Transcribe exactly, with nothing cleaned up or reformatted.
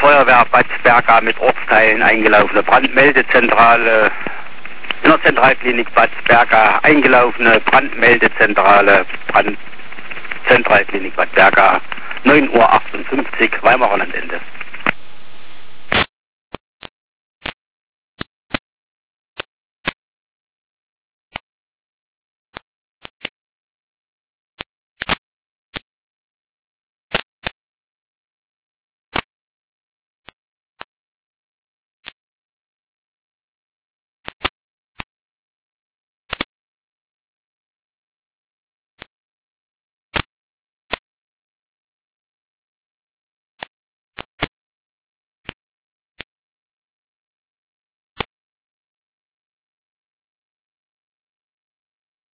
Feuerwehr Bad Berka mit Ortsteilen eingelaufene Brandmeldezentrale. In der Zentralklinik Bad Berka eingelaufene Brandmeldezentrale. Brand Zentralklinik Bad Berka. neun Uhr achtundfünfzig, Weimarer Landende.